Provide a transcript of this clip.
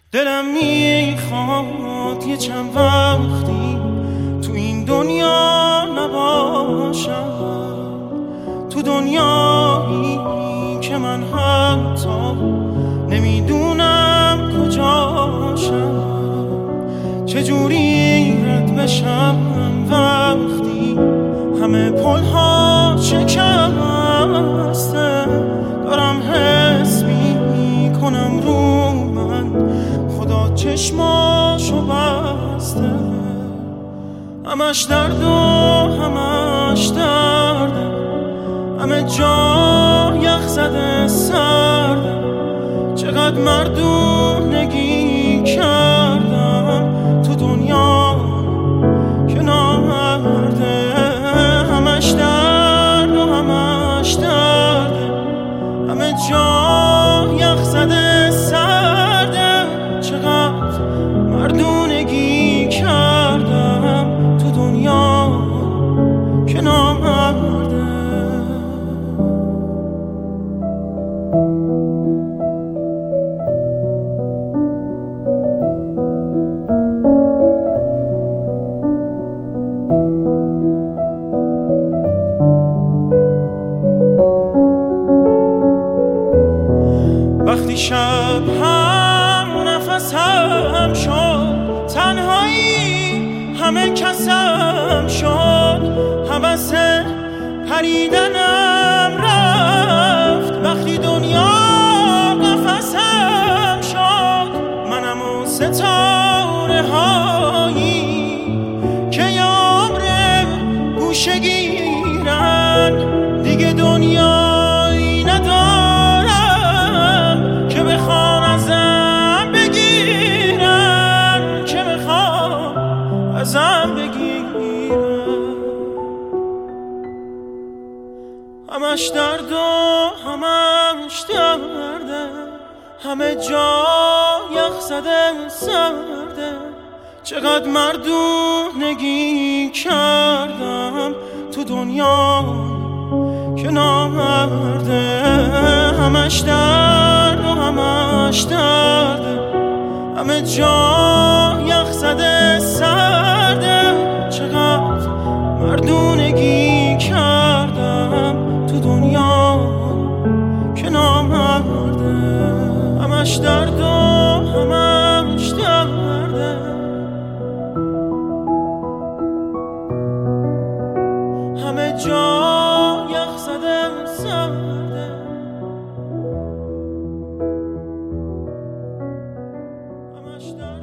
دلم میخواد یه چند وقتی تو این دنیا نباشم، تو دنیایی که من حتی نمیدونم کجاشم. چجوری رد بشم وقتی همه پل‌ها شکسته؟ دارم حس میکنم رو من خدا چشماشو بسته. همش درد و همش درده، همه جا یخ زده سرده. چقدر مردونگی کردم تو دنیا که نامرده. همش درد و همش درده، همه جا یخ زده سرده. چقدر مردونگی کردم تو دنیا که نامرده. وقتی شب هم نفس هم شد، تنهایی همه کسم شد. هوس پریدنم رفت وقتی دنیا قفسم شد. منم و ستاره هایی که عمر گوشه گیرن، دیگه دنیایی ندارم که بخوام ازم بگیرن، که بخوام ازم بگیرن. همش درد و همش درده، همه جا یخ زده سرده. چقدر مردونگی کردم تو دنیا که نامرده. همش درد و همش درده، همه جا یخ زده سرده. چقدر مردونگی کردم تو دنیا که نامرده. همش درد و همش درده، همه جا یخ زده سرده. همش درد